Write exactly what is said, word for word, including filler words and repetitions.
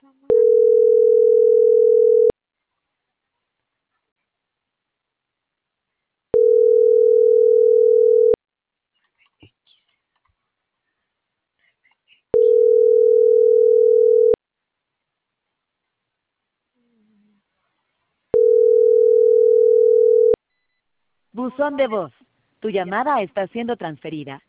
Buzón de voz. Tu llamada está siendo transferida.